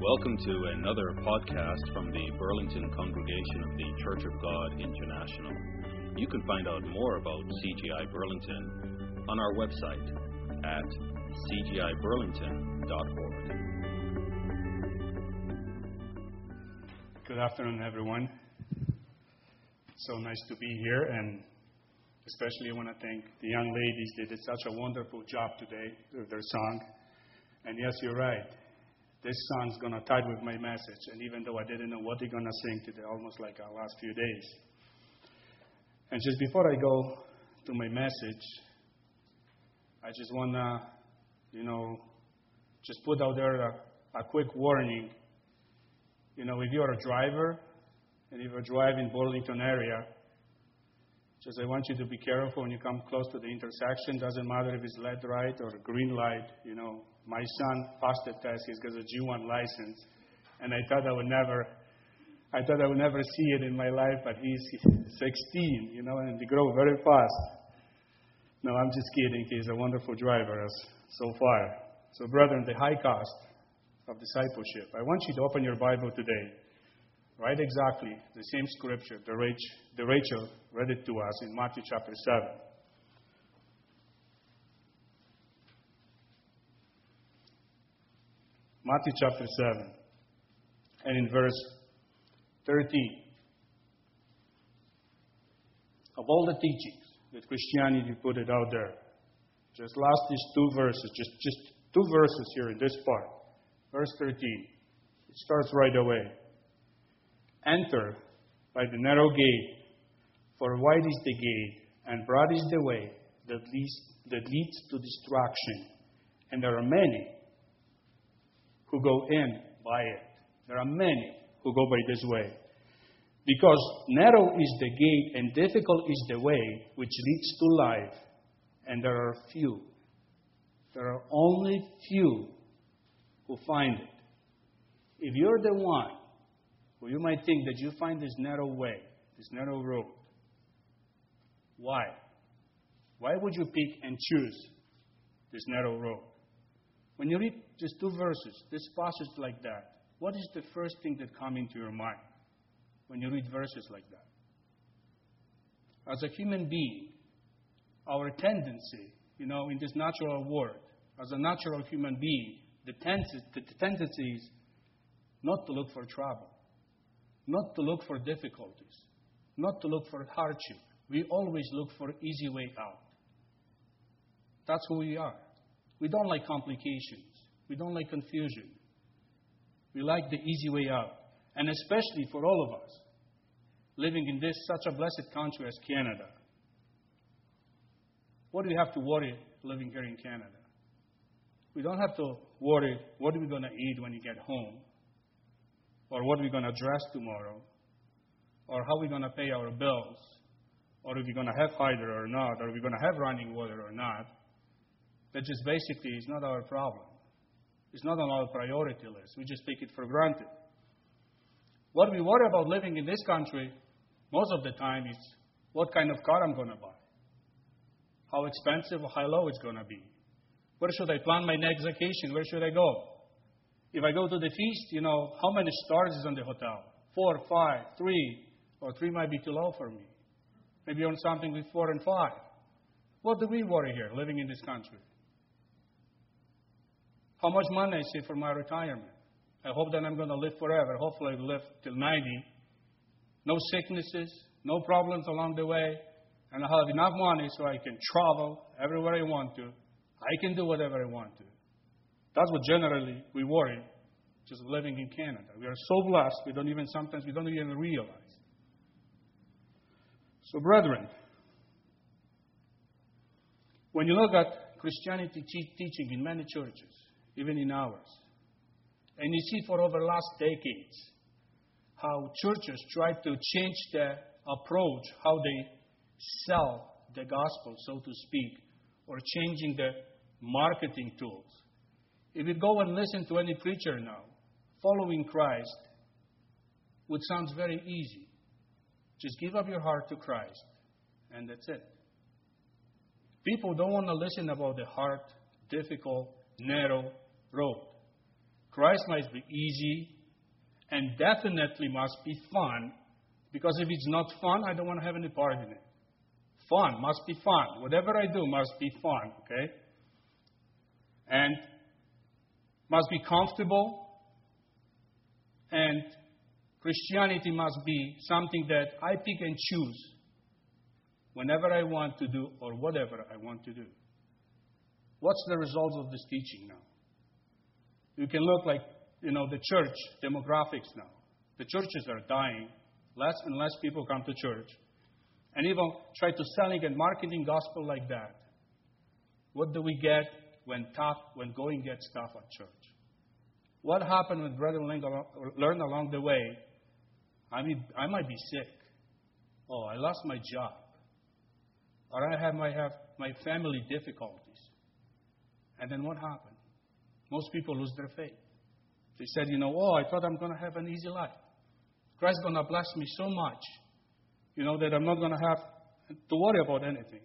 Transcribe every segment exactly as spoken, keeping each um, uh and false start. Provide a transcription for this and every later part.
Welcome to another podcast from the Burlington Congregation of the Church of God International. You can find out more about C G I Burlington on our website at c g i burlington dot org. Good afternoon, everyone. So nice to be here, and especially I want to thank the young ladies. They did such a wonderful job today with their song. And yes, you're right. This song's going to tie with my message. And even though I didn't know what they're going to sing today, almost like our last few days. And just before I go to my message, I just want to, you know, just put out there a, a quick warning. You know, if you're a driver and if you're driving Burlington area, just I want you to be careful when you come close to the intersection. Doesn't matter if it's red light or green light, you know. My son passed the test. He's got a G one license, and I thought I would never, I thought I would never see it in my life. But he's sixteen, you know, and they grow very fast. No, I'm just kidding. He's a wonderful driver as so far. So, brethren, the high cost of discipleship. I want you to open your Bible today. Right, exactly the same scripture the Rachel, the Rachel read it to us in Matthew chapter seven. Matthew chapter seven, and in verse thirteen. Of all the teachings that Christianity put it out there, just last these two verses, just, just two verses here in this part. Verse thirteen, it starts right away. Enter by the narrow gate, for wide is the gate, and broad is the way that leads, that leads to destruction, and there are many who go in by it. There are many who go by this way. Because narrow is the gate and difficult is the way which leads to life, and there are few. There are only few who find it. If you're the one who you might think that you find this narrow way, this narrow road, why? Why would you pick and choose this narrow road? When you read just two verses, this passage like that, what is the first thing that comes into your mind when you read verses like that? As a human being, our tendency, you know, in this natural world, as a natural human being, the tendency, the tendency is not to look for trouble, not to look for difficulties, not to look for hardship. We always look for easy way out. That's who we are. We don't like complications. We don't like confusion. We like the easy way out. And especially for all of us, living in this such a blessed country as Canada. What do we have to worry living here in Canada? We don't have to worry what are we going to eat when you get home, or what are we going to dress tomorrow, or how we're going to pay our bills, or if we're going to have hydro or not, or if we're going to have running water or not. That just basically is not our problem. It's not on our priority list. We just take it for granted. What we worry about living in this country most of the time is what kind of car I'm going to buy, how expensive or how low it's going to be. Where should I plan my next vacation? Where should I go? If I go to the feast, you know, how many stars is on the hotel? Four, five, three, or three might be too low for me. Maybe on something with four and five. What do we worry here living in this country? How much money I save for my retirement? I hope that I'm going to live forever. Hopefully I live till ninety. No sicknesses, no problems along the way. And I have enough money so I can travel everywhere I want to. I can do whatever I want to. That's what generally we worry, just living in Canada. We are so blessed, we don't even, sometimes we don't even realize. So brethren, when you look at Christianity teaching in many churches, even in ours, and you see for over the last decades how churches try to change the approach, how they sell the gospel, so to speak, or changing the marketing tools. If you go and listen to any preacher now, following Christ would sound very easy. Just give up your heart to Christ, and that's it. People don't want to listen about the hard, difficult, narrow road. Christ must be easy and definitely must be fun, because if it's not fun, I don't want to have any part in it. Fun must be fun. Whatever I do must be fun, okay? And must be comfortable. And Christianity must be something that I pick and choose whenever I want to do or whatever I want to do. What's the result of this teaching now? You can look like, you know, the church demographics now. The churches are dying. Less and less people come to church. And even try to selling and marketing gospel like that. What do we get when tough, when going gets tough at church? What happened when Brother learned along the way? I mean, I might be sick. Oh, I lost my job. Or I have, might have my family difficulties. And then what happened? Most people lose their faith. They said, you know, oh, I thought I'm going to have an easy life. Christ's going to bless me so much, you know, that I'm not going to have to worry about anything.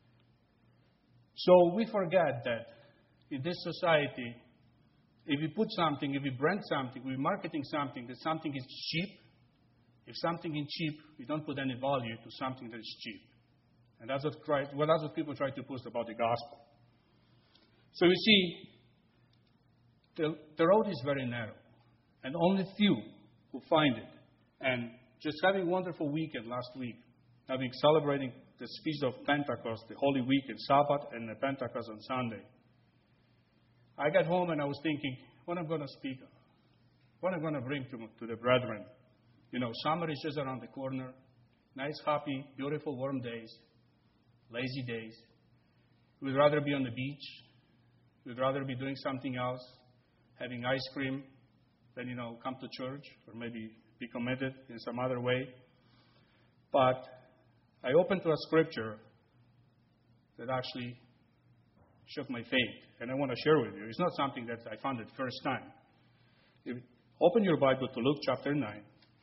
So we forget that in this society, if we put something, if we brand something, we're marketing something, that something is cheap. If something is cheap, we don't put any value to something that is cheap. And that's what Christ, well, that's what people try to push about the gospel. So you see, the, the road is very narrow, and only few who find it. And just having a wonderful weekend last week, having celebrating the feast of Pentecost, the Holy Week and Sabbath, and the Pentecost on Sunday. I got home and I was thinking, what I'm going to speak of, what I'm going to bring to, to the brethren. You know, summer is just around the corner. Nice, happy, beautiful, warm days, lazy days. We'd rather be on the beach. We'd rather be doing something else, having ice cream, than, you know, come to church or maybe be committed in some other way. But I opened to a scripture that actually shook my faith, and I want to share with you. It's not something that I found it first time. If, open your Bible to Luke chapter nine.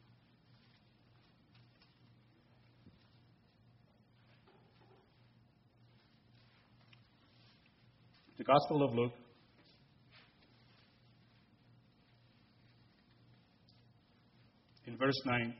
The Gospel of Luke. In verse nine.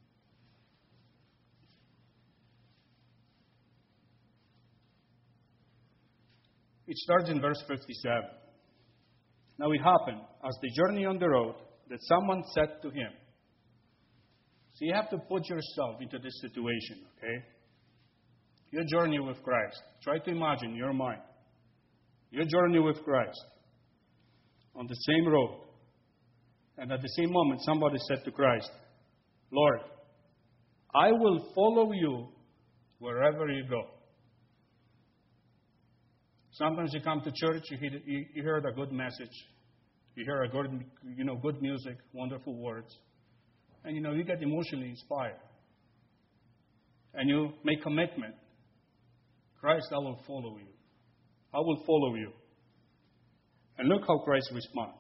It starts in verse fifty-seven. Now it happened, as they journeyed on the road, that someone said to him. So you have to put yourself into this situation, okay? Your journey with Christ. Try to imagine in your mind. Your journey with Christ. On the same road. And at the same moment, somebody said to Christ, Lord, I will follow you wherever you go. Sometimes you come to church, you hear, you hear a good message, you hear a good, you know, good music, wonderful words, and you know you get emotionally inspired, and you make commitment. Christ, I will follow you. I will follow you. And look how Christ responds.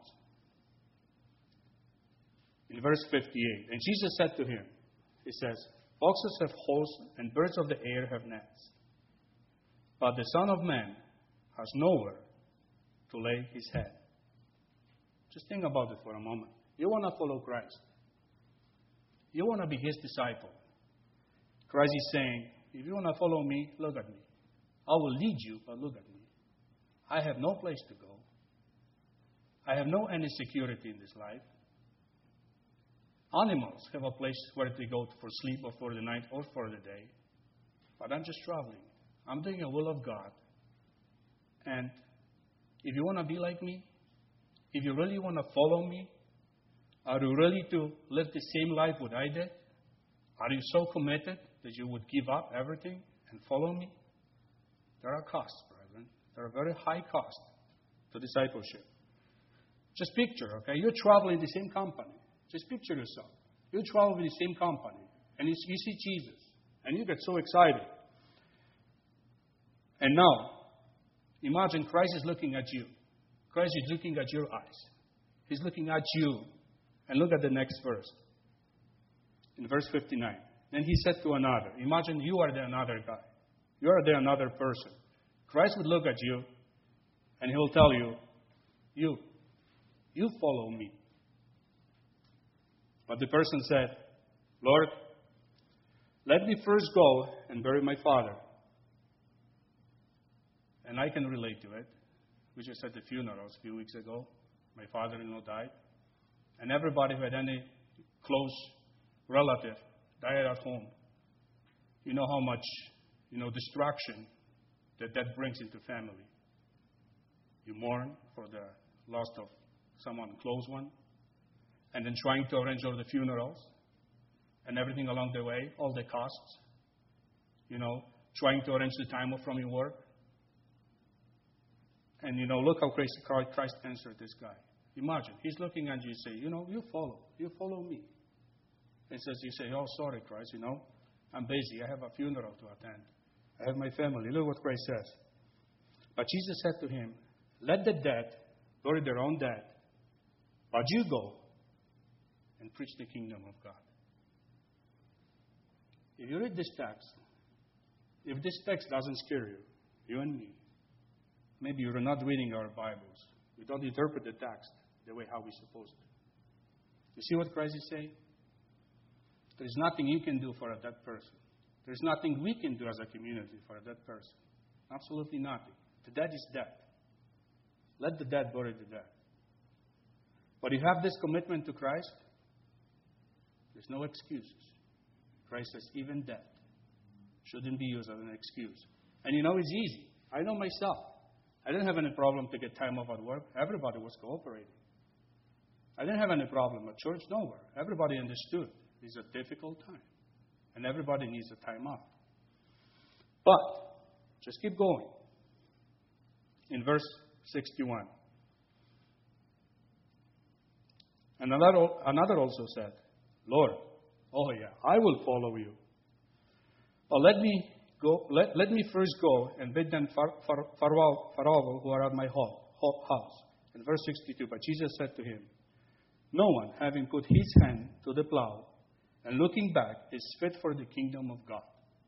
In verse fifty-eight, and Jesus said to him, he says, foxes have holes and birds of the air have nets, but the Son of Man has nowhere to lay his head. Just think about it for a moment. You want to follow Christ. You want to be his disciple. Christ is saying, if you want to follow me, look at me. I will lead you, but look at me. I have no place to go. I have no any security in this life. Animals have a place where they go for sleep or for the night or for the day. But I'm just traveling. I'm doing the will of God. And if you want to be like me, if you really want to follow me, are you ready to live the same life what I did? Are you so committed that you would give up everything and follow me? There are costs, brethren. There are very high costs to discipleship. Just picture, okay? You're traveling in the same company. Just picture yourself. You travel in the same company, and you, you see Jesus, and you get so excited. And now, imagine Christ is looking at you. Christ is looking at your eyes. He's looking at you. And look at the next verse. In verse fifty-nine. Then he said to another. Imagine you are the another guy. You are the another person. Christ would look at you and he will tell you, you, You follow me. But the person said, Lord, let me first go and bury my father. And I can relate to it. We just had the funerals a few weeks ago. My father-in-law died. And everybody who had any close relative died at home. You know how much, you know, distraction that that brings into family. You mourn for the loss of someone close one. And then trying to arrange all the funerals. And everything along the way, all the costs. You know, trying to arrange the time off from your work. And, you know, look how Christ answered this guy. Imagine, he's looking at you and say, you know, you follow. You follow me. And says, you say, oh, sorry, Christ, you know, I'm busy. I have a funeral to attend. I have my family. Look what Christ says. But Jesus said to him, let the dead bury their own dead. But you go and preach the kingdom of God. If you read this text, if this text doesn't scare you, you and me, maybe you're not reading our Bibles. We don't interpret the text the way how we're supposed to. You see what Christ is saying? There's nothing you can do for a dead person. There's nothing we can do as a community for a dead person. Absolutely nothing. The dead is dead. Let the dead bury the dead. But if you have this commitment to Christ, there's no excuses. Christ says even death shouldn't be used as an excuse. And you know, it's easy. I know myself. I didn't have any problem to get time off at work. Everybody was cooperating. I didn't have any problem at church, nowhere. Everybody understood it's a difficult time. And everybody needs a time off. But, just keep going. In verse sixty-one. And another, another also said, Lord, oh yeah, I will follow you. But let me go. Let, let me first go and bid them far, far, farewell, farewell who are at my house. In verse sixty-two, but Jesus said to him, no one, having put his hand to the plow and looking back, is fit for the kingdom of God.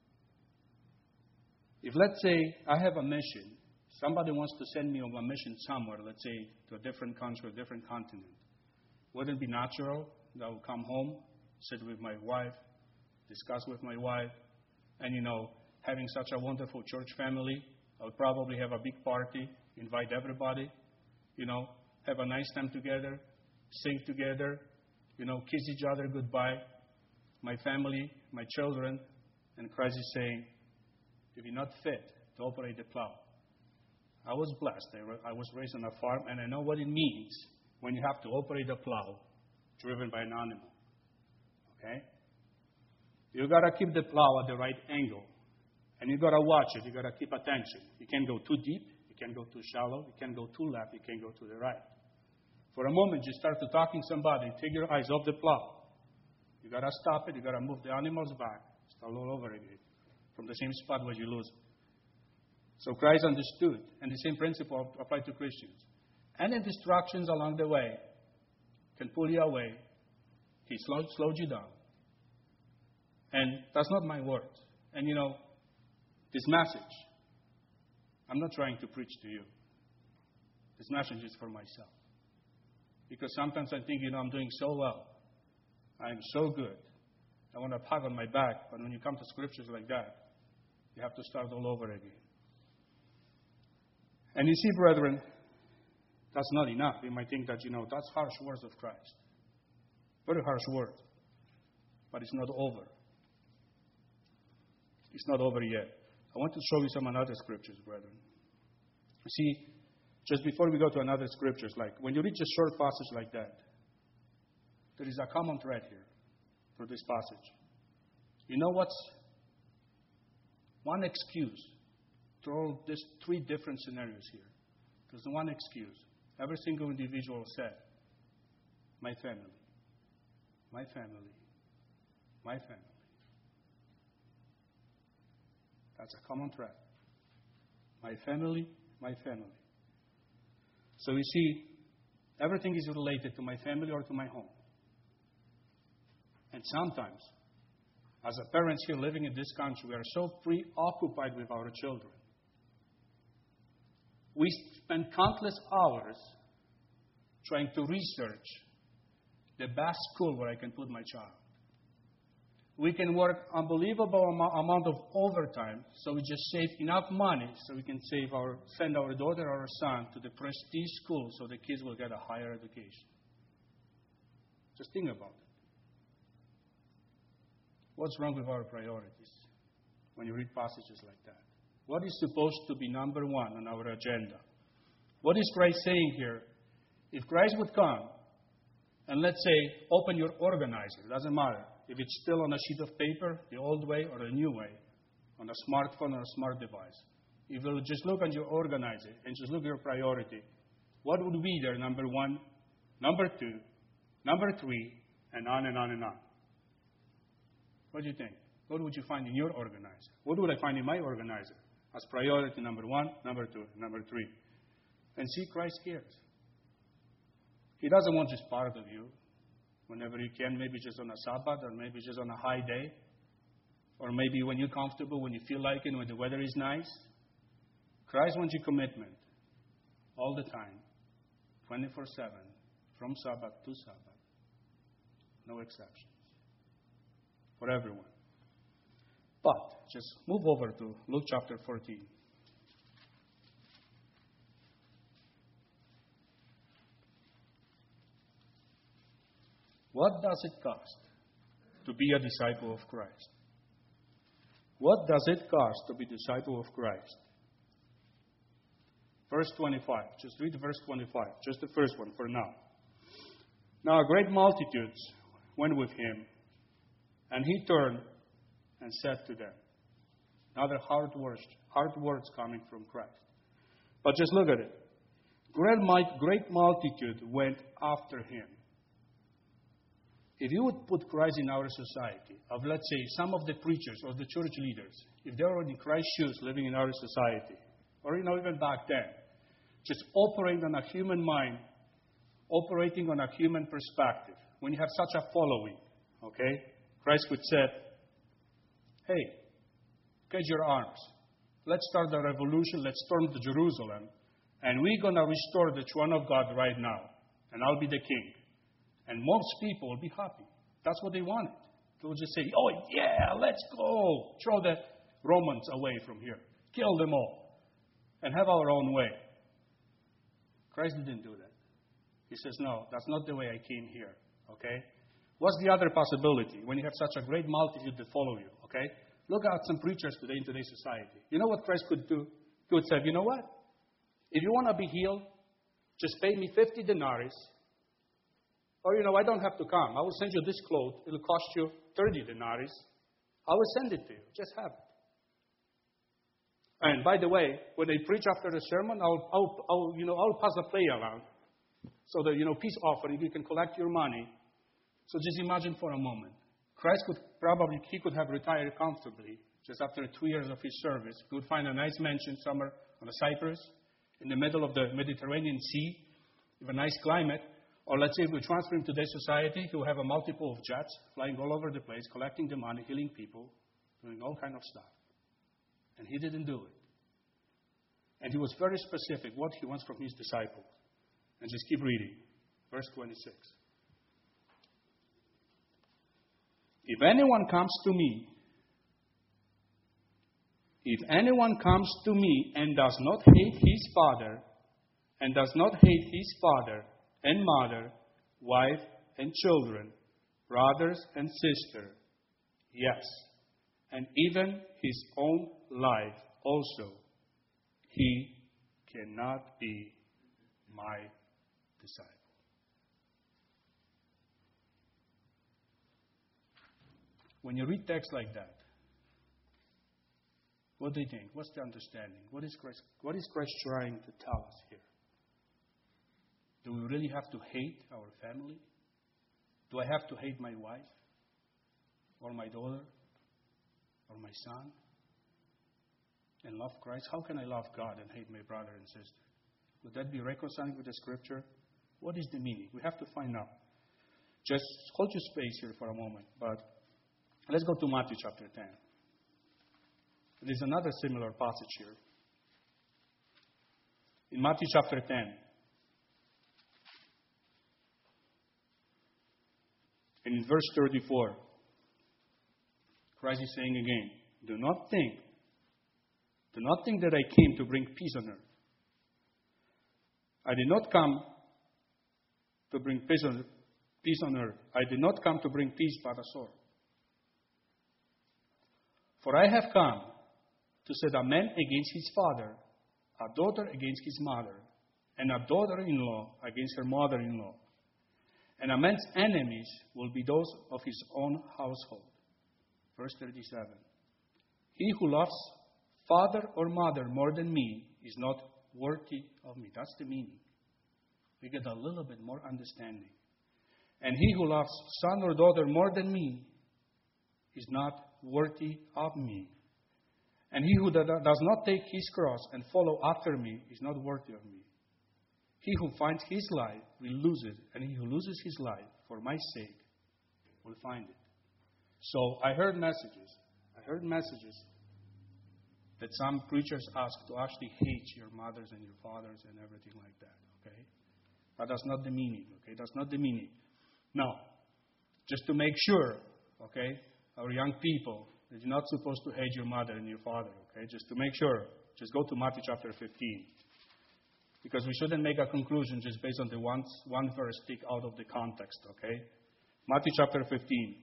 If, let's say, I have a mission, somebody wants to send me on a mission somewhere, let's say to a different country, a different continent, wouldn't it be natural that I would come home, sit with my wife, discuss with my wife, and, you know, having such a wonderful church family, I would probably have a big party, invite everybody, you know, have a nice time together, sing together, you know, kiss each other goodbye. My family, my children, and Christ is saying, if you're not fit to operate the plow. I was blessed. I was raised on a farm, and I know what it means when you have to operate a plow driven by an animal. Okay? You got to keep the plow at the right angle. And you got to watch it. You got to keep attention. You can't go too deep. You can't go too shallow. You can't go too left. You can't go to the right. For a moment, you start to talking to somebody. Take your eyes off the plow. You got to stop it. You got to move the animals back. Start all over again. From the same spot where you lose it. So Christ understood. And the same principle applied to Christians. Any distractions along the way can pull you away. He slowed, slowed you down. And that's not my words. And you know, this message, I'm not trying to preach to you. This message is for myself. Because sometimes I think, you know, I'm doing so well. I'm so good. I want to pat on my back. But when you come to scriptures like that, you have to start all over again. And you see, brethren, that's not enough. You might think that, you know, that's harsh words of Christ. Very harsh words. But it's not over. It's not over yet. I want to show you some another scriptures, brethren. You see, just before we go to another scriptures, like when you read a short passage like that, there is a common thread here for this passage. You know what's one excuse to all these three different scenarios here? There's one excuse. Every single individual said, my family, my family, my family. That's a common thread. My family, my family. So you see, everything is related to my family or to my home. And sometimes, as a parents here living in this country, we are so preoccupied with our children. We spend countless hours trying to research the best school where I can put my child. We can work unbelievable amount of overtime, so we just save enough money so we can save our, send our daughter or our son to the prestige school so the kids will get a higher education. Just think about it. What's wrong with our priorities when you read passages like that? What is supposed to be number one on our agenda? What is Christ saying here? If Christ would come and let's say open your organizer, doesn't matter if it's still on a sheet of paper, the old way or the new way, on a smartphone or a smart device. If you just look at your organizer and just look at your priority, what would be there? Number one, number two, number three, and on and on and on. What do you think? What would you find in your organizer? What would I find in my organizer? As priority number one, number two, and number three. And see, Christ cares. He doesn't want just part of you. Whenever you can, maybe just on a Sabbath, or maybe just on a high day, or maybe when you're comfortable, when you feel like it, when the weather is nice. Christ wants your commitment all the time, twenty-four seven, from Sabbath to Sabbath. No exceptions. For everyone. But, just move over to Luke chapter fourteen. What does it cost to be a disciple of Christ? What does it cost to be a disciple of Christ? Verse twenty-five. Just read verse twenty-five. Just the first one for now. Now a great multitude went with him, and he turned and said to them. Another hard words, hard words coming from Christ. But just look at it. Great, great multitude went after him. If you would put Christ in our society, of let's say some of the preachers or the church leaders, if they were in Christ's shoes living in our society, or you know even back then, just operating on a human mind, operating on a human perspective, when you have such a following, okay, Christ would say, hey, catch your arms. Let's start the revolution. Let's storm to Jerusalem. And we're going to restore the throne of God right now. And I'll be the king. And most people will be happy. That's what they wanted. They will just say, oh, yeah, let's go. Throw the Romans away from here. Kill them all. And have our own way. Christ didn't do that. He says, no, that's not the way I came here. Okay? What's the other possibility when you have such a great multitude that follow you? Okay? Look at some preachers today in today's society. You know what Christ could do? He would say, you know what? If you want to be healed, just pay me fifty denarii. Or, you know, I don't have to come. I will send you this cloth. It will cost you thirty denarii. I will send it to you. Just have it. And by the way, when they preach after the sermon, I'll, I'll, I'll you know, I'll pass a play around. So that, you know, peace offering, you can collect your money. So just imagine for a moment. Christ could probably, he could have retired comfortably just after two years of his service. He would find a nice mansion somewhere on the Cyprus, in the middle of the Mediterranean Sea, with a nice climate. Or let's say if we transfer him to today's society, he will have a multiple of jets flying all over the place, collecting the money, healing people, doing all kind of stuff. And he didn't do it. And he was very specific what he wants from his disciples. And just keep reading. Verse twenty-six. If anyone comes to me, if anyone comes to me and does not hate his father, and does not hate his father and mother, wife and children, brothers and sisters, yes, and even his own life also, he cannot be my disciple. When you read texts like that, what do you think? What's the understanding? What is Christ, what is Christ trying to tell us here? Do we really have to hate our family? Do I have to hate my wife? Or my daughter? Or my son? And love Christ? How can I love God and hate my brother and sister? Would that be reconciling with the Scripture? What is the meaning? We have to find out. Just hold your space here for a moment. But let's go to Matthew chapter ten. There's another similar passage here. In Matthew chapter ten, And in verse thirty-four, Christ is saying again, do not think, do not think that I came to bring peace on earth. I did not come to bring peace on, peace on earth. I did not come to bring peace but a sword. For I have come to set a man against his father, a daughter against his mother, and a daughter-in-law against her mother-in-law. And a man's enemies will be those of his own household. Verse thirty-seven. He who loves father or mother more than me is not worthy of me. That's the meaning. We get a little bit more understanding. And he who loves son or daughter more than me is not worthy of me. And he who does not take his cross and follow after me is not worthy of me. He who finds his life will lose it, and he who loses his life for my sake will find it. So I heard messages. I heard messages that some preachers ask to actually hate your mothers and your fathers and everything like that. Okay, but that's not the meaning. Okay, that's not the meaning. Now, just to make sure, okay, our young people, that you're not supposed to hate your mother and your father. Okay, just to make sure, just go to Matthew chapter fifteen. Because we shouldn't make a conclusion just based on the one, one verse take out of the context, okay? Matthew chapter fifteen.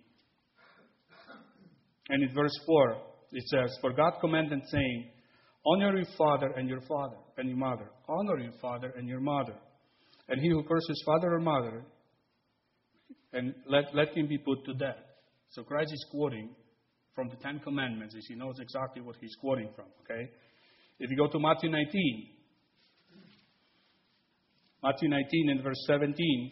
And in verse four, it says, For God commanded, saying, Honor your father and your father and your mother. Honor your father and your mother. And he who curses father or mother, and let, let him be put to death. So Christ is quoting from the Ten Commandments. He knows exactly what he's quoting from, okay? If you go to Matthew nineteen, Matthew nineteen and verse seventeen.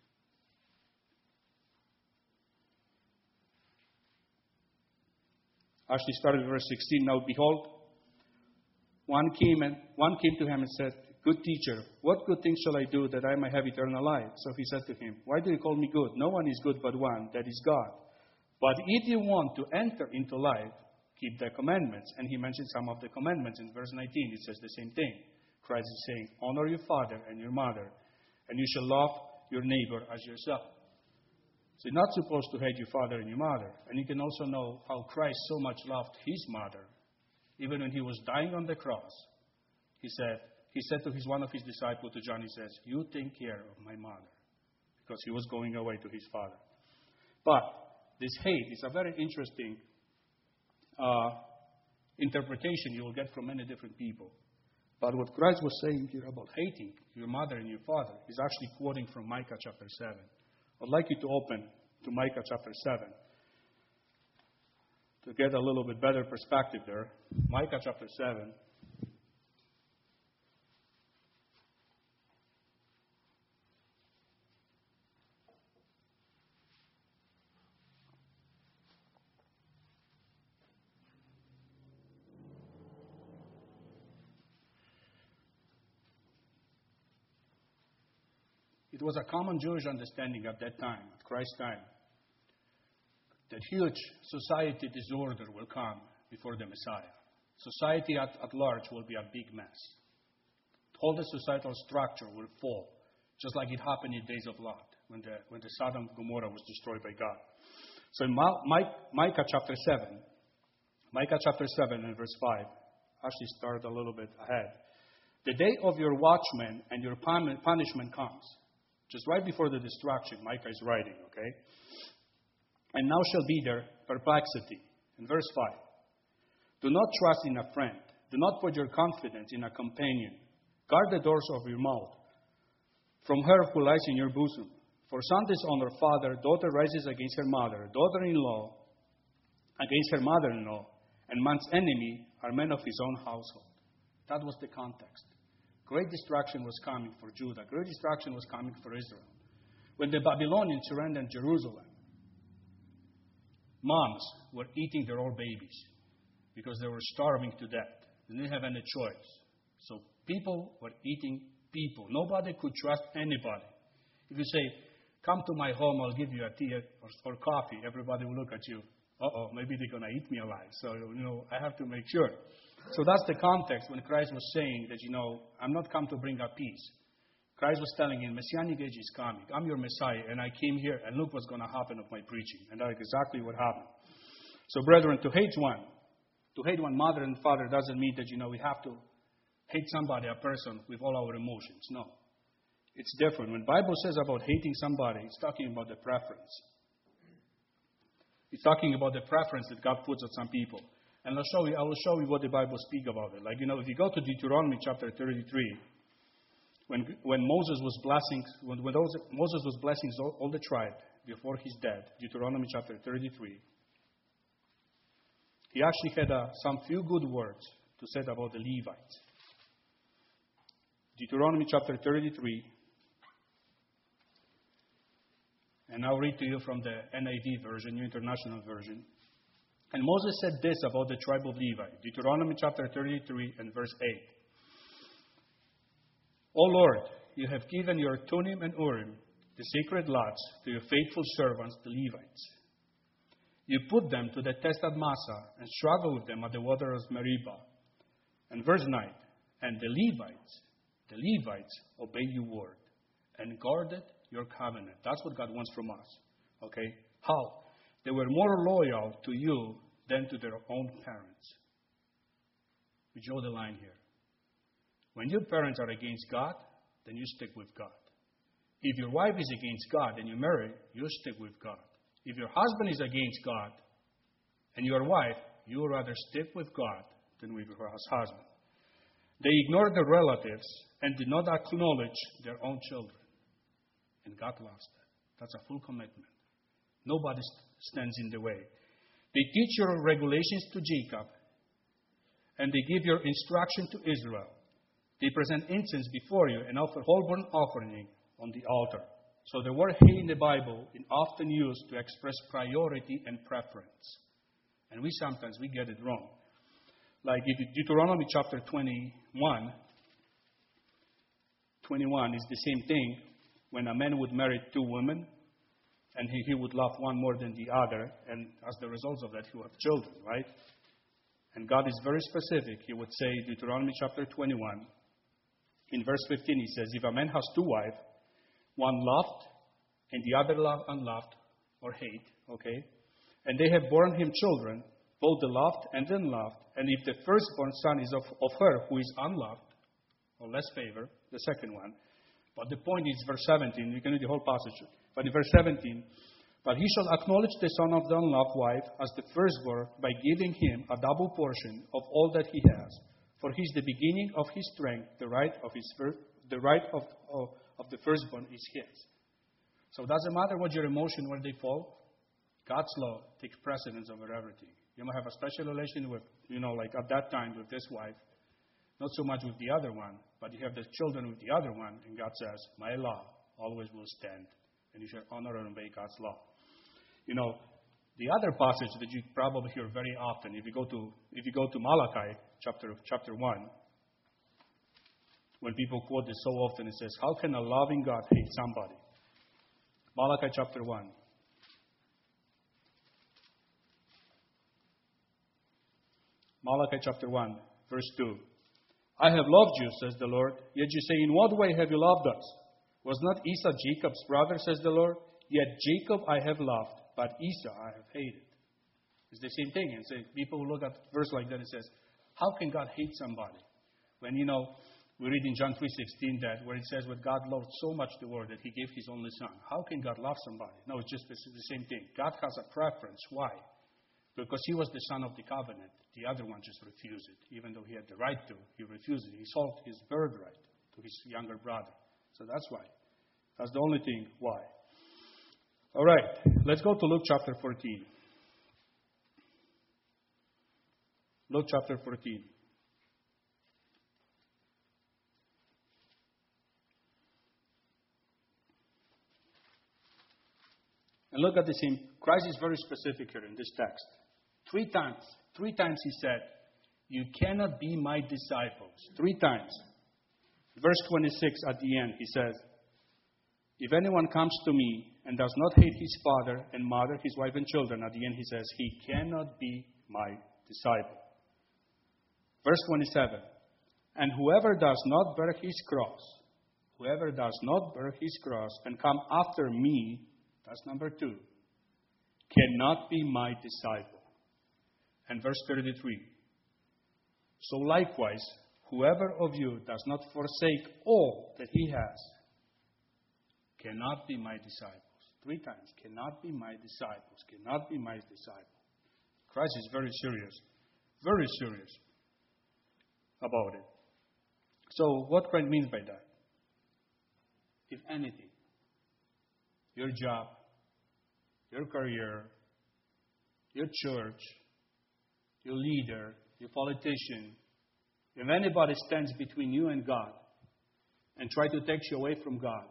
Actually started with verse sixteen. Now behold, one came and one came to him and said, Good teacher, what good thing shall I do that I may have eternal life? So he said to him, Why do you call me good? No one is good but one, that is God. But if you want to enter into life, keep the commandments. And he mentioned some of the commandments in verse nineteen. It says the same thing. Christ is saying, honor your father and your mother, and you shall love your neighbor as yourself. So you're not supposed to hate your father and your mother. And you can also know how Christ so much loved his mother. Even when he was dying on the cross, he said, he said to his one of his disciples, to John, he says, you take care of my mother. Because he was going away to his father. But this hate is a very interesting uh, interpretation you will get from many different people. But what Christ was saying here about hating your mother and your father is actually quoting from Micah chapter seven. I'd like you to open to Micah chapter seven to get a little bit better perspective there. Micah chapter seven. It was a common Jewish understanding at that time, at Christ's time, that huge society disorder will come before the Messiah. Society at, at large will be a big mess. All the societal structure will fall, just like it happened in the days of Lot, when the, when the Sodom and Gomorrah was destroyed by God. So in Ma- Ma- Micah chapter seven, Micah chapter seven and verse five, actually start a little bit ahead. The day of your watchman and your pun- punishment comes. Just right before the destruction, Micah is writing, okay? And now shall be there perplexity. In verse five, do not trust in a friend. Do not put your confidence in a companion. Guard the doors of your mouth from her who lies in your bosom. For son dishonor father, daughter rises against her mother, daughter-in-law against her mother-in-law, and man's enemy are men of his own household. That was the context. Great destruction was coming for Judah. Great destruction was coming for Israel. When the Babylonians surrendered Jerusalem, moms were eating their own babies because they were starving to death. They didn't have any choice. So people were eating people. Nobody could trust anybody. If you say, come to my home, I'll give you a tea or, or coffee, everybody will look at you. Uh-oh, maybe they're going to eat me alive. So, you know, I have to make sure. So that's the context when Christ was saying that, you know, I'm not come to bring a peace. Christ was telling him, Messianic age is coming. I'm your Messiah, and I came here, and look what's going to happen of my preaching. And that's exactly what happened. So, brethren, to hate one, to hate one mother and father doesn't mean that, you know, we have to hate somebody, a person, with all our emotions. No. It's different. When the Bible says about hating somebody, it's talking about the preference. It's talking about the preference that God puts on some people. And I'll show you, I will show you what the Bible speaks about it. Like, you know, if you go to Deuteronomy chapter thirty-three, when when Moses was blessing, when, when those, Moses was blessing all, all the tribe before his death, Deuteronomy chapter thirty-three, he actually had uh, some few good words to say about the Levites. Deuteronomy chapter thirty-three, and I'll read to you from the N I V version, New International Version. And Moses said this about the tribe of Levi, Deuteronomy chapter thirty-three and verse eight. O Lord, you have given your Thummim and Urim, the sacred lots, to your faithful servants, the Levites. You put them to the test at Massah and struggled with them at the water of Meribah. And verse nine, and the Levites, the Levites obeyed your word and guarded your covenant. That's what God wants from us. Okay? How? They were more loyal to you than to their own parents. We draw the line here. When your parents are against God, then you stick with God. If your wife is against God and you marry, you stick with God. If your husband is against God and your wife, you would rather stick with God than with your husband. They ignored their relatives and did not acknowledge their own children. And God loves that. That's a full commitment. Nobody stands in the way. They teach your regulations to Jacob, and they give your instruction to Israel. They present incense before you and offer whole burnt offering on the altar. So the word hate in the Bible is often used to express priority and preference. And we sometimes, we get it wrong. Like if Deuteronomy chapter twenty-one, twenty-one is the same thing when a man would marry two women, and he, he would love one more than the other, and as the result of that, he would have children, right? And God is very specific. He would say, Deuteronomy chapter twenty-one, in verse fifteen, he says, if a man has two wives, one loved and the other loved, unloved, or hate, okay? And they have borne him children, both the loved and the unloved, and if the firstborn son is of, of her who is unloved, or less favor, the second one. But the point is verse seventeen, you can read the whole passage. But in verse seventeen, but he shall acknowledge the son of the unloved wife as the firstborn by giving him a double portion of all that he has. For he is the beginning of his strength, the right of his first, the right of, of, of the firstborn is his. So it doesn't matter what your emotion, where they fall. God's law takes precedence over everything. You might have a special relation with, you know, like at that time with this wife, not so much with the other one, but you have the children with the other one, and God says, my law always will stand, and you shall honor and obey God's law. You know, the other passage that you probably hear very often, if you go to if you go to Malachi chapter chapter one, when people quote this so often, it says, how can a loving God hate somebody? Malachi chapter one. Malachi chapter one, verse two. I have loved you, says the Lord. Yet you say, in what way have you loved us? Was not Esau Jacob's brother, says the Lord? Yet Jacob I have loved, but Esau I have hated. It's the same thing. And so people who look at a verse like that, it says, how can God hate somebody? When, you know, we read in John three sixteen that where it says, when God loved so much the world that he gave his only son. How can God love somebody? No, it's just the same thing. God has a preference. Why? Because he was the son of the covenant. The other one just refused it. Even though he had the right to, he refused it. He sold his birthright to his younger brother. So that's why. That's the only thing why. All right. Let's go to Luke chapter fourteen. Luke chapter fourteen. And look at the same. Christ is very specific here in this text. Three times. Three times he said, you cannot be my disciples. Three times. Verse twenty-six at the end, he says, if anyone comes to me and does not hate his father and mother, his wife and children, at the end he says, he cannot be my disciple. Verse twenty-seven, and whoever does not bear his cross Whoever does not bear his cross and come after me, that's number two, cannot be my disciple. And verse thirty-three. So likewise, whoever of you does not forsake all that he has, cannot be my disciples. Three times. Cannot be my disciples. Cannot be my disciple. Christ is very serious. Very serious about it. So what Christ means by that? If anything, your job, your career, your church, your leader, your politician, if anybody stands between you and God and try to take you away from God,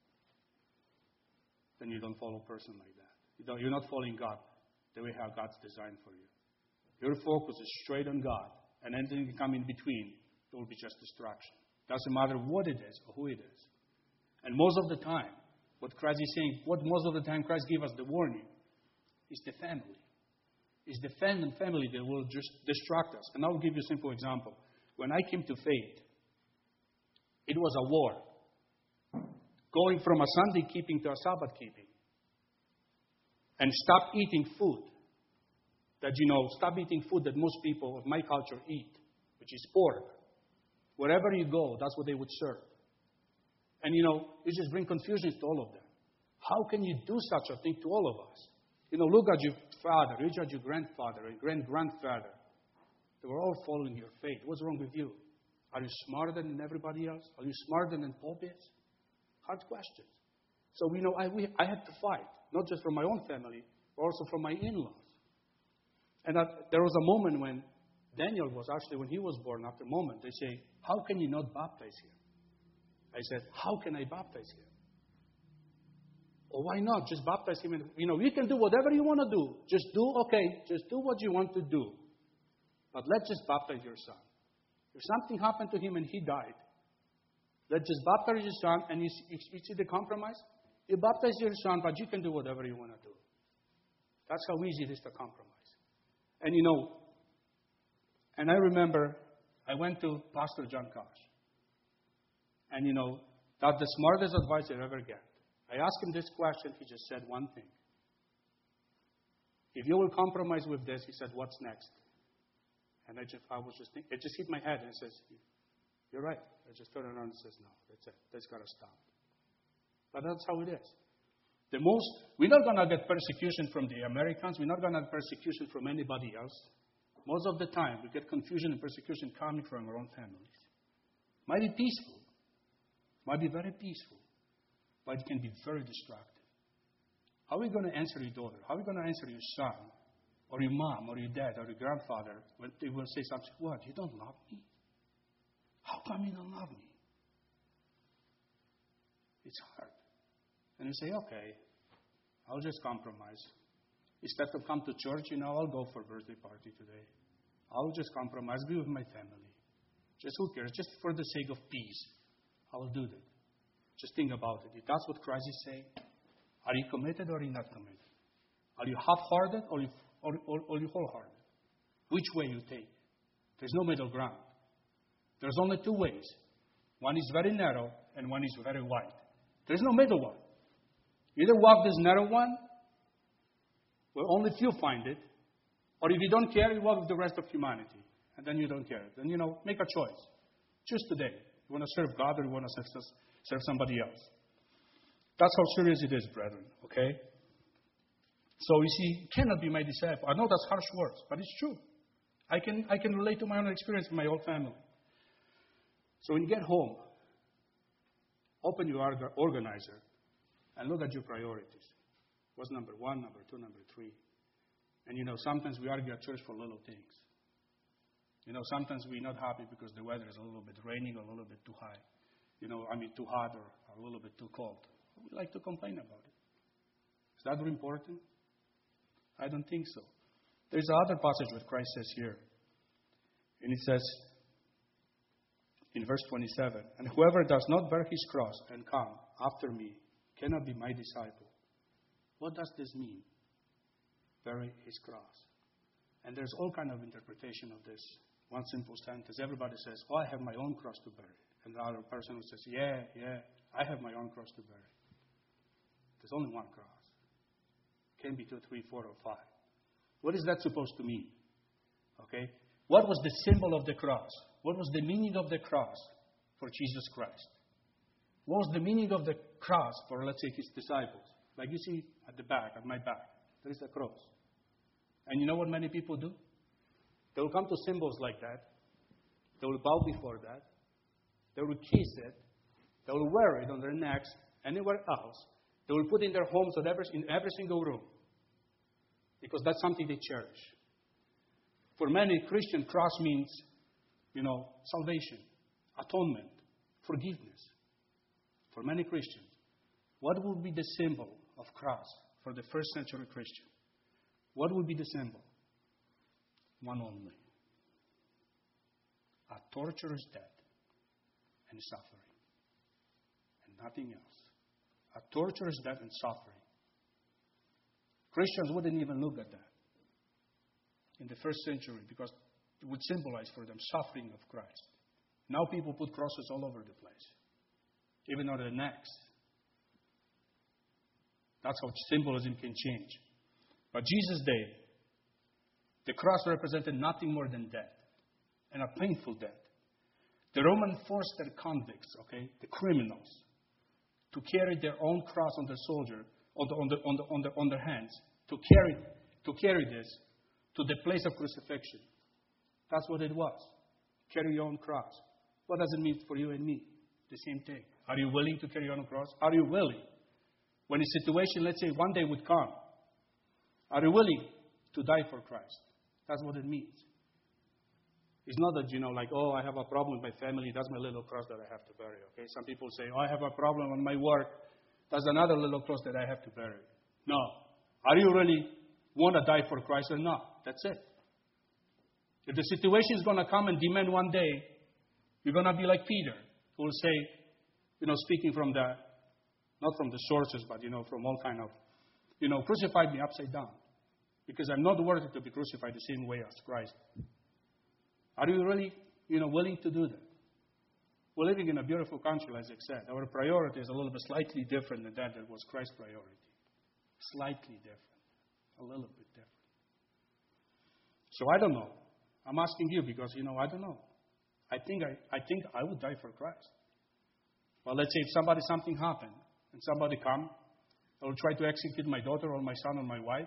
then you don't follow a person like that. You don't, you're not following God the way how God's designed for you. Your focus is straight on God, and anything can come in between, it will be just distraction. Doesn't matter what it is or who it is. And most of the time, what Christ is saying, what most of the time Christ gives us the warning, is the family. It's the family that will just distract us. And I'll give you a simple example. When I came to faith, it was a war. Going from a Sunday keeping to a Sabbath keeping. And stop eating food. That, you know, stop eating food that most people of my culture eat, which is pork. Wherever you go, that's what they would serve. And, you know, you just bring confusion to all of them. How can you do such a thing to all of us? You know, look at your father, look at your grandfather and grand-grandfather. They were all following your faith. What's wrong with you? Are you smarter than everybody else? Are you smarter than Pope is? Hard questions. So, you know, I, we, I had to fight, not just from my own family, but also from my in-laws. And I, there was a moment when Daniel was actually, when he was born, after a moment, they say, how can you not baptize him? I said, how can I baptize him? Or why not? Just baptize him. And, you know, you can do whatever you want to do. Just do, okay, just do what you want to do. But let's just baptize your son. If something happened to him and he died, let's just baptize your son. And you see, you see the compromise? You baptize your son, but you can do whatever you want to do. That's how easy it is to compromise. And, you know, and I remember I went to Pastor John Kosh. And, you know, that's the smartest advice I ever get. I asked him this question. He just said one thing. If you will compromise with this, he said, what's next? And I just, I was just thinking, it just hit my head and it says, you're right. I just turned around and says, no, that's it. That's got to stop. But that's how it is. The most, we're not going to get persecution from the Americans. We're not going to get persecution from anybody else. Most of the time, we get confusion and persecution coming from our own families. Might be peaceful. Might be very peaceful. But it can be very destructive. How are you going to answer your daughter? How are you going to answer your son? Or your mom, or your dad, or your grandfather, when they will say something, what, you don't love me? How come you don't love me? It's hard. And you say, okay, I'll just compromise. Instead of come to church, you know, I'll go for a birthday party today. I'll just compromise, be with my family. Just who cares? Just for the sake of peace, I'll do that. Just think about it. If that's what Christ is saying, are you committed or are you not committed? Are you half-hearted or you Or, or, or you wholehearted? Which way you take? There's no middle ground. There's only two ways. One is very narrow and one is very wide. There's no middle one. Either walk this narrow one, where only few find it, or if you don't care, you walk with the rest of humanity, and then you don't care. Then, you know, make a choice. Choose today. You want to serve God or you want to serve, serve somebody else. That's how serious it is, brethren, okay? So you see, you cannot be my disciple. I know that's harsh words, but it's true. I can I can relate to my own experience in my own family. So when you get home, open your organizer and look at your priorities. What's number one, number two, number three? And you know, sometimes we argue at church for little things. You know, sometimes we're not happy because the weather is a little bit raining or a little bit too high. You know, I mean too hot or a little bit too cold. We like to complain about it. Is that really important? I don't think so. There's another passage where Christ says here. And it says in verse twenty-seven, and whoever does not bear his cross and come after me cannot be my disciple. What does this mean? Bearing his cross. And there's all kind of interpretation of this. One simple sentence. Everybody says, oh, I have my own cross to bear. And the other person who says, yeah, yeah, I have my own cross to bear. There's only one cross. It can't be two, three, four, or five. What is that supposed to mean? Okay? What was the symbol of the cross? What was the meaning of the cross for Jesus Christ? What was the meaning of the cross for, let's say, his disciples? Like you see at the back, at my back, there is a cross. And you know what many people do? They will come to symbols like that. They will bow before that. They will kiss it. They will wear it on their necks, anywhere else. They will put it in their homes, in every, in every single room. Because that's something they cherish. For many, Christian cross means, you know, salvation, atonement, forgiveness. For many Christians, what would be the symbol of cross for the first century Christian? What would be the symbol? One only. A torturous death and suffering. And nothing else. A torturous death and suffering. Christians wouldn't even look at that in the first century because it would symbolize for them suffering of Christ. Now people put crosses all over the place, even on their necks. That's how symbolism can change. But Jesus' day, the cross represented nothing more than death, and a painful death. The Roman forced their convicts, okay, the criminals, to carry their own cross on their soldier, on, the, on, the, on, the, on, the, on their hands, to carry, to carry this to the place of crucifixion. That's what it was. Carry your own cross. What does it mean for you and me? The same thing. Are you willing to carry your own cross? Are you willing? When a situation, let's say, one day would come, are you willing to die for Christ? That's what it means. It's not that, you know, like, oh, I have a problem with my family. That's my little cross that I have to bear. Okay? Some people say, oh, I have a problem on my work. That's another little cross that I have to bear. No. Are you really want to die for Christ or not? That's it. If the situation is going to come and demand one day, you're going to be like Peter, who will say, you know, speaking from the, not from the sources, but, you know, from all kind of, you know, crucify me upside down. Because I'm not worthy to be crucified the same way as Christ. Are you really, you know, willing to do that? We're living in a beautiful country, as I said. Our priority is a little bit slightly different than that that was Christ's priority. Slightly different. A little bit different. So I don't know. I'm asking you because, you know, I don't know. I think I, I think I would die for Christ. Well, let's say if somebody, something happened, and somebody come, they will try to execute my daughter or my son or my wife.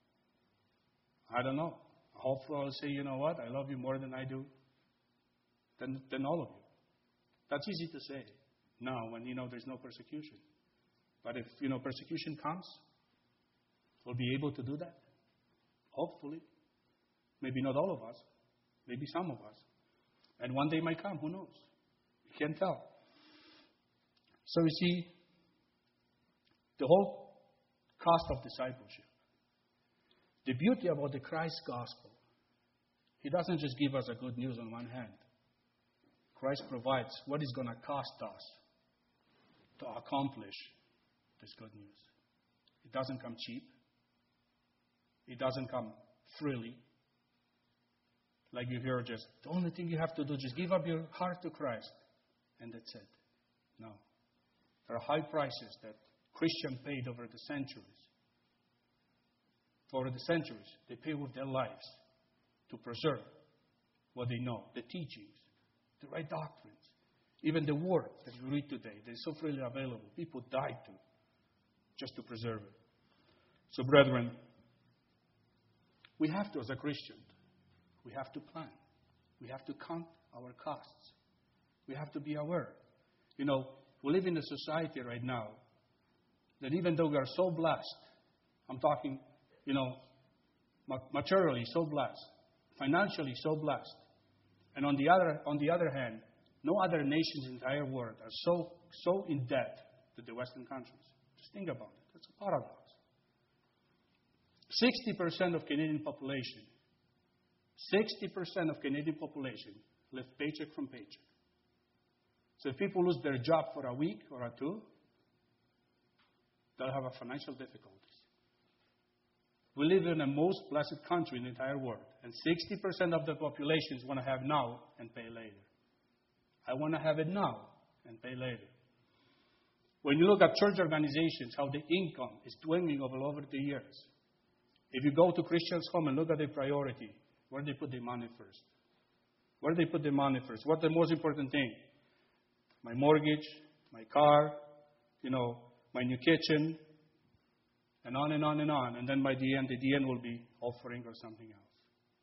I don't know. Hopefully I'll say, you know what, I love you more than I do, than, than all of you. That's easy to say now when, you know, there's no persecution. But if, you know, persecution comes, we'll be able to do that. Hopefully. Maybe not all of us. Maybe some of us. And one day might come. Who knows? You can't tell. So you see, the whole cost of discipleship. The beauty about the Christ gospel, He doesn't just give us a good news on one hand. Christ provides what is going to cost us to accomplish this good news. It doesn't come cheap. It doesn't come freely. Like you hear just, the only thing you have to do is just give up your heart to Christ. And that's it. No. There are high prices that Christians paid over the centuries. Over the centuries, they pay with their lives to preserve what they know, the teachings, the right doctrines, even the word that we read today. They're so freely available. People died to, just to preserve it. So, brethren, we have to, as a Christian, we have to plan. We have to count our costs. We have to be aware. You know, we live in a society right now that even though we are so blessed, I'm talking, you know, materially so blessed, financially so blessed, and on the other on the other hand, no other nations in the entire world are so so in debt to the Western countries. Just think about it. That's a paradox. Sixty percent of Canadian population, sixty percent of Canadian population live paycheck from paycheck. So if people lose their job for a week or a two, they'll have a financial difficulties. We live in the most blessed country in the entire world, and sixty percent of the population is going to have now and pay later. I want to have it now and pay later. When you look at church organizations, how the income is dwindling over over the years. If you go to Christians' home and look at their priority, where do they put their money first? Where do they put their money first? What's the most important thing? My mortgage, my car, you know, my new kitchen, and on and on and on. And then by the end, at the end will be offering or something else.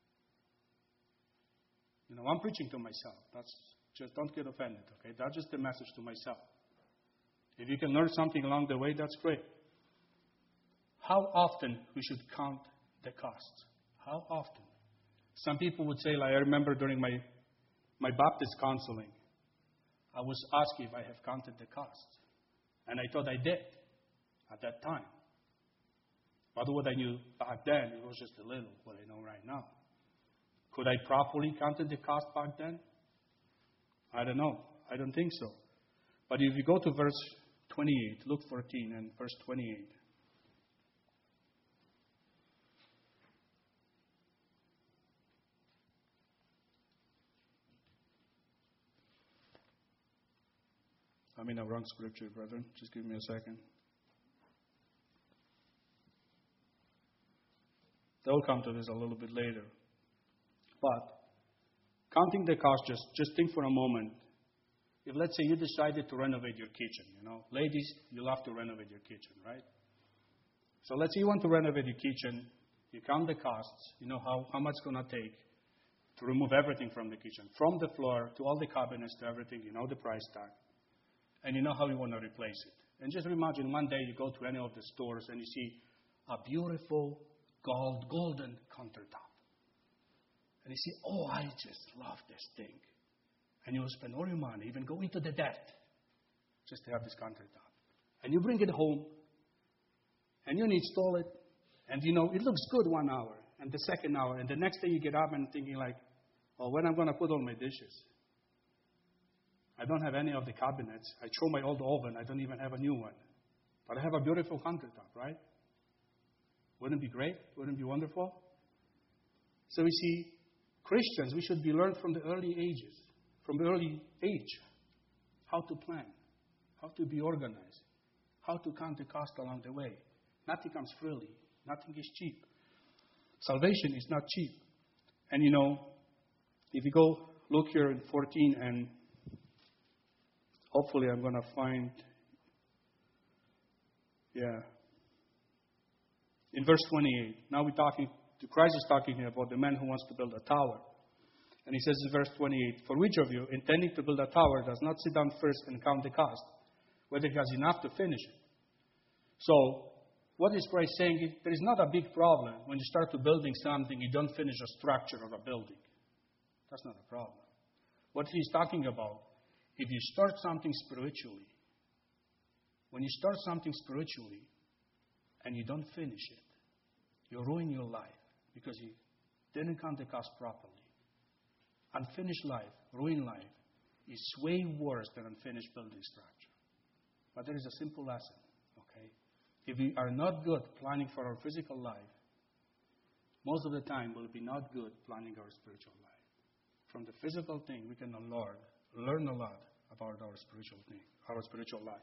You know, I'm preaching to myself. That's just, don't get offended, okay? That's just the message to myself. If you can learn something along the way, that's great. How often we should count the costs? How often? Some people would say, like I remember during my, my Baptist counseling, I was asked if I have counted the costs. And I thought I did at that time. But what I knew back then, it was just a little what I know right now. Could I properly count the cost back then? I don't know. I don't think so. But if you go to verse twenty-eight, Luke fourteen and verse twenty-eight. I'm in a wrong scripture, brethren. Just give me a second. They'll come to this a little bit later. But counting the cost, just, just think for a moment. If, let's say, you decided to renovate your kitchen, you know. Ladies, you love to renovate your kitchen, right? So let's say you want to renovate your kitchen. You count the costs. You know how, how much it's going to take to remove everything from the kitchen. From the floor to all the cabinets to everything. You know the price tag. And you know how you want to replace it. And just imagine one day you go to any of the stores and you see a beautiful gold, golden countertop. And you see, oh, I just love this thing. And you will spend all your money, even go into the debt, just to have this countertop. And you bring it home, and you install it, and you know, it looks good one hour, and the second hour, and the next day you get up and thinking like, oh, when am I going to put all my dishes? I don't have any of the cabinets. I throw my old oven. I don't even have a new one. But I have a beautiful countertop, right? Wouldn't it be great? Wouldn't it be wonderful? So we see, Christians, we should be learned from the early ages, from the early age, how to plan, how to be organized, how to count the cost along the way. Nothing comes freely. Nothing is cheap. Salvation is not cheap. And you know, if you go look here in fourteen, and hopefully I'm going to find, yeah, in verse twenty-eight. Now we're talking, Christ is talking here about the man who wants to build a tower. And he says in verse twenty-eight, for which of you, intending to build a tower, does not sit down first and count the cost, whether he has enough to finish it? So, what is Christ saying? There is not a big problem when you start to building something, you don't finish a structure of a building. That's not a problem. What he's talking about, if you start something spiritually, when you start something spiritually and you don't finish it, you ruin your life because you didn't count the cost properly. Unfinished life, ruined life, is way worse than unfinished building structure. But there is a simple lesson, okay? If we are not good planning for our physical life, most of the time we'll be not good planning our spiritual life. From the physical thing, we can learn, learn a lot about our spiritual thing, our spiritual life.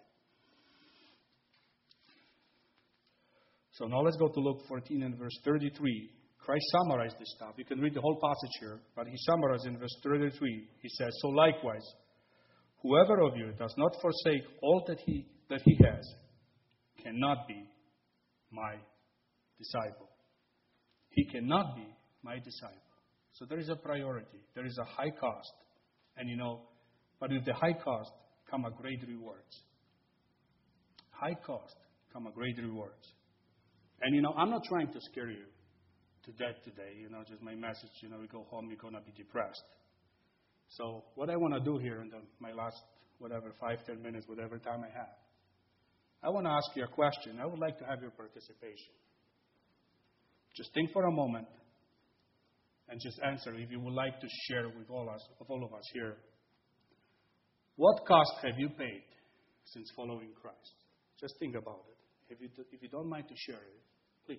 So now let's go to Luke fourteen and verse thirty-three. Christ summarized this stuff. You can read the whole passage here, but he summarized in verse thirty-three. He says, so likewise, whoever of you does not forsake all that he that he has cannot be my disciple. He cannot be my disciple. So there is a priority. There is a high cost. And you know, but with the high cost come a great rewards. High cost come a great rewards. And you know, I'm not trying to scare you to death today. You know, just my message, you know, we go home, you're going to be depressed. So what I want to do here in the, my last, whatever, five, ten minutes, whatever time I have, I want to ask you a question. I would like to have your participation. Just think for a moment and just answer if you would like to share with all, us, of all of us here. What cost have you paid since following Christ? Just think about it. If you, if you don't mind to share it, please.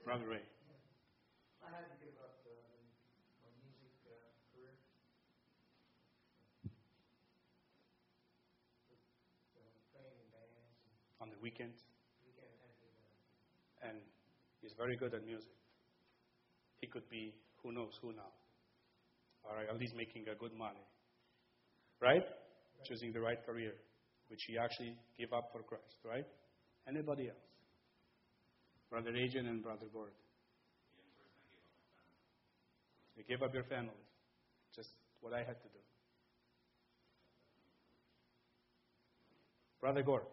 Brother Ray. I had to give up uh, my music uh, career. So playing in bands. On the weekends. Weekend, I had to give that up. And he's very good at music. He could be who knows who now. Or at least making a good money. Right? Right. Choosing the right career, which he actually gave up for Christ, right? Anybody else? Brother Agent and Brother Gord. You gave up your family. Just what I had to do. Brother Gord.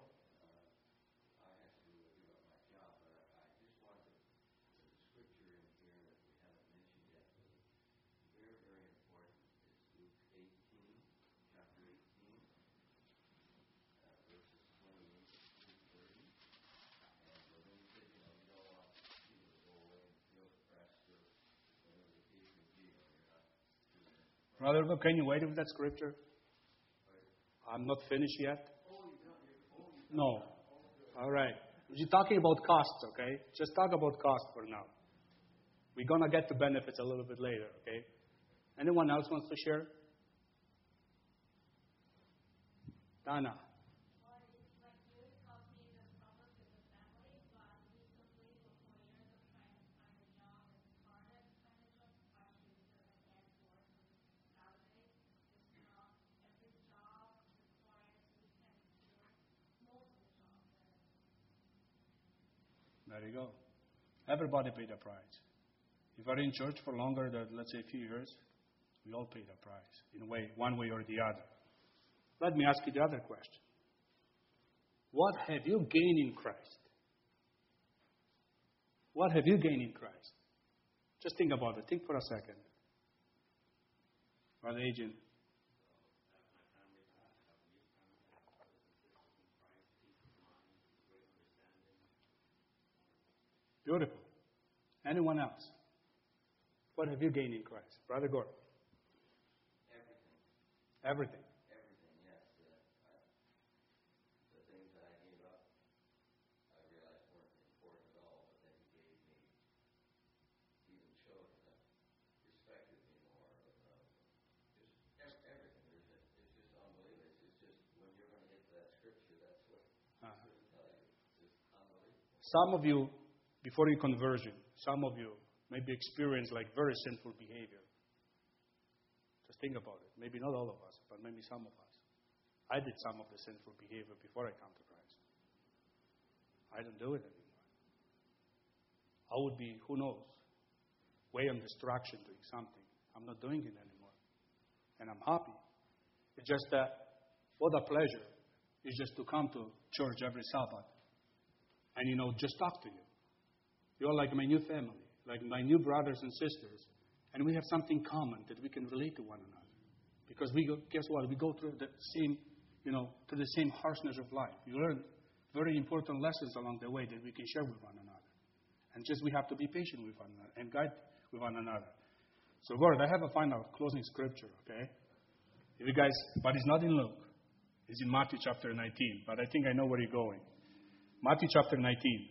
Brother, can you wait with that scripture? I'm not finished yet. No. All right. You're talking about costs, okay? Just talk about cost for now. We're going to get to benefits a little bit later, okay? Anyone else wants to share? Dana. There you go. Everybody paid a price. If you're in church for longer than, let's say, a few years, we all paid a price, in a way, one way or the other. Let me ask you the other question. What have you gained in Christ? What have you gained in Christ? Just think about it. Think for a second. Brother Agent. Beautiful. Anyone else? What have you gained in Christ? Brother Gord. Everything. Everything. Everything, yes. Uh, I, the things that I gave up, I realized weren't important at all, but then he gave me, he even showed that respected me more. Uh, just everything. There's just, it's just unbelievable. It's just, just when you're going to get to that scripture, that's what uh-huh. it's going to tell you. It's just unbelievable. Some of you, before your conversion, some of you maybe experience like very sinful behavior. Just think about it. Maybe not all of us, but maybe some of us. I did some of the sinful behavior before I came to Christ. I don't do it anymore. I would be, who knows, way on distraction doing something. I'm not doing it anymore. And I'm happy. It's just that, what a pleasure is just to come to church every Sabbath and, you know, just talk to you. You're like my new family, like my new brothers and sisters, and we have something common that we can relate to one another. Because we go, guess what? We go through the same, you know, through the same harshness of life. You learn very important lessons along the way that we can share with one another. And just we have to be patient with one another and guide with one another. So, Lord, I have a final closing scripture, okay? If you guys, but it's not in Luke. It's in Matthew chapter nineteen. But I think I know where you're going. Matthew chapter nineteen.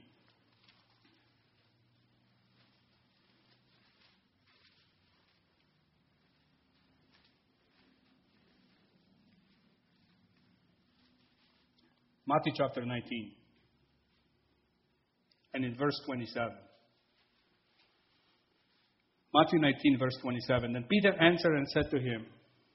Matthew chapter nineteen. And in verse twenty-seven. Matthew nineteen, verse twenty-seven. Then Peter answered and said to him,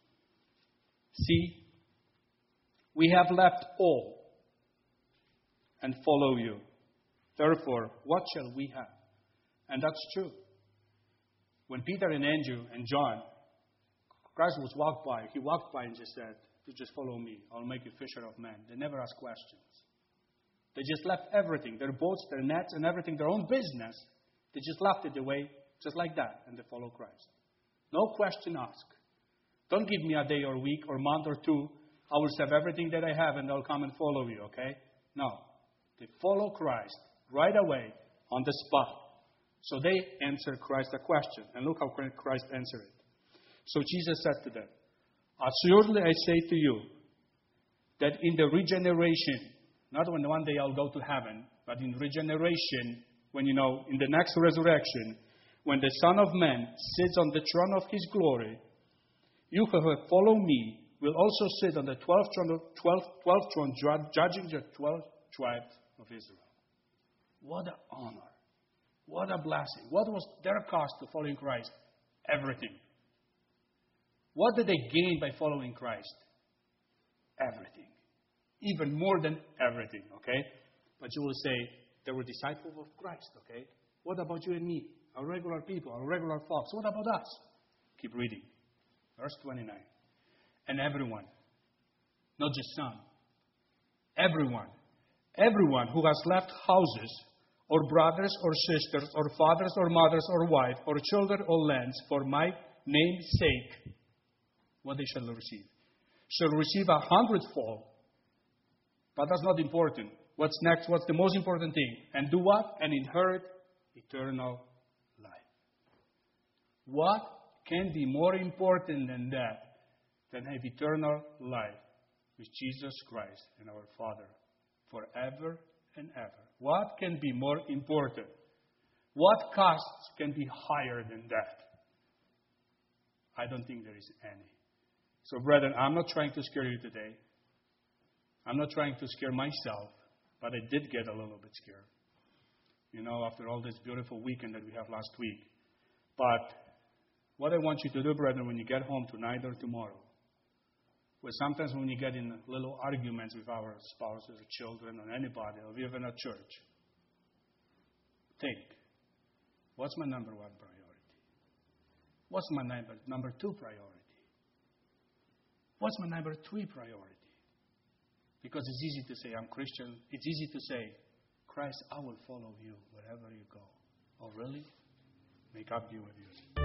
"See, we have left all and follow you. Therefore, what shall we have?" And that's true. When Peter and Andrew and John, Christ was walked by, he walked by and just said, "You just follow me. I'll make you fisher of men." They never asked questions. They just left everything, their boats, their nets, and everything, their own business. They just left it away, just like that, and they follow Christ. No question asked. Don't give me a day or week or month or two. I will save everything that I have and I'll come and follow you, okay? No. They follow Christ right away on the spot. So they answer Christ a question. And look how Christ answered it. So Jesus said to them, "Assuredly I say to you, that in the regeneration, not when one day I'll go to heaven, but in regeneration, when, you know, in the next resurrection, when the Son of Man sits on the throne of his glory, you who have followed me will also sit on the twelfth throne, twelfth, twelfth throne judging the twelve tribes of Israel. What an honor. What a blessing. What was their cost to following Christ? Everything. What did they gain by following Christ? Everything. Even more than everything, okay? But you will say, they were disciples of Christ, okay? What about you and me? Our regular people, our regular folks. What about us? Keep reading. Verse twenty-nine. And everyone, not just some, everyone, everyone who has left houses, or brothers, or sisters, or fathers, or mothers, or wife, or children, or lands, for my name's sake, what they shall receive? Shall receive a hundredfold. But that's not important. What's next? What's the most important thing? And do what? And inherit eternal life. What can be more important than that? Than have eternal life with Jesus Christ and our Father forever and ever. What can be more important? What costs can be higher than that? I don't think there is any. So, brethren, I'm not trying to scare you today. I'm not trying to scare myself, but I did get a little bit scared. You know, after all this beautiful weekend that we have last week. But what I want you to do, brethren, when you get home tonight or tomorrow, well, sometimes when you get in little arguments with our spouses or children or anybody, or even at church, think, what's my number one priority? What's my number, number two priority? What's my number three priority? Because it's easy to say, I'm Christian. It's easy to say, Christ, I will follow you wherever you go. Oh, really? May God be with you.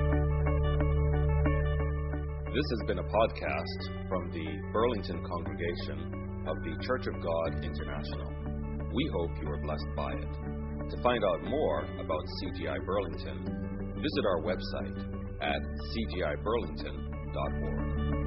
This has been a podcast from the Burlington congregation of the Church of God International. We hope you are blessed by it. To find out more about C G I Burlington, visit our website at c g i burlington dot org.